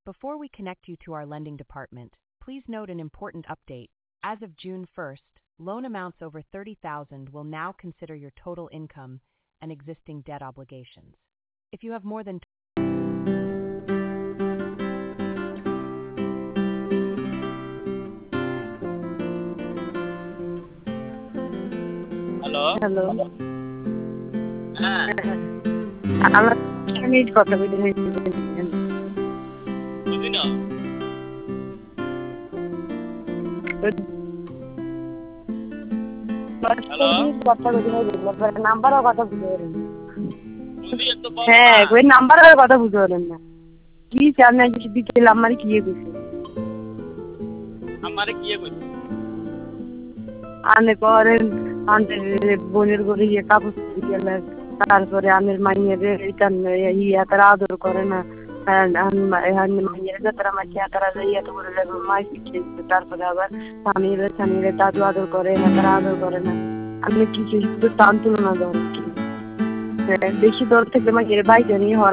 Before we connect you to our lending department, please note an important update. As of June 1st, loan amounts over $30,000 will now consider your total income and existing debt obligations. If you have more than hello. হ্যাঁ, আমার minute কথা বলতে বুঝি না। Hello, নাম্বারও কথা বুঝতে পারেন বুঝি একটু বলো হ্যাঁ না। ওই নাম্বারের কথা বুঝতে পারেন না কি চান না কিছু বিকেল আমার কি কইছে আমারে কি কইছে? আনে করেন আনতে বোনের করে ইয়ে কাপড় বিকেল তারপরে আমের মাইয়ের রিটার্ন ইয়া তারা আদর করে না মাইয়ের যাত্রা মাঝে তারা ইয়ে তো করে মাই শিখে তারপরে আবার স্বামীর দাদু আদর করে না তারা আদর করে না আমি কিছু টান তুলনা দর বেশি দর থেকে মাইয়ের বাইরে নিয়ে